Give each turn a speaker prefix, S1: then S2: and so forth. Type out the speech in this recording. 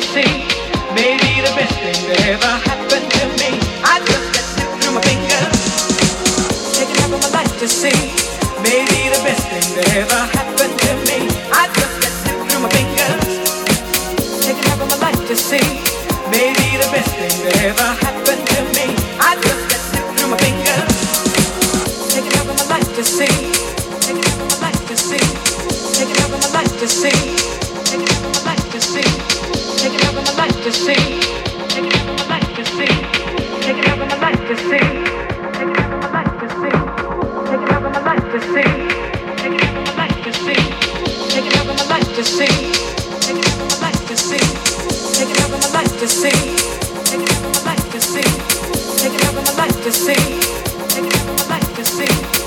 S1: see. Maybe the best thing that ever happened to me. I just let slip through my fingers. Take it out of my life to see. Maybe the best thing that ever happened to me. I just let slip through my fingers. Take it out of my life to see. Maybe the best thing that ever happened to me. I just let slip through my fingers. Take it out of my life to see. Take it out of my life to see. Take it out of my life to see. Take it out of my life to see. Take it out of my life to see. Take it out of my life to see. Take it out of my life to see. Take it out of my life to see. Take it out of my life to see. Take it out of my life to see. Take it out of my life to see. Take it out of my life to see. Take it out of my life to see. Take it out of my life to see. Take it out of my life to see. Take it out of my life to see.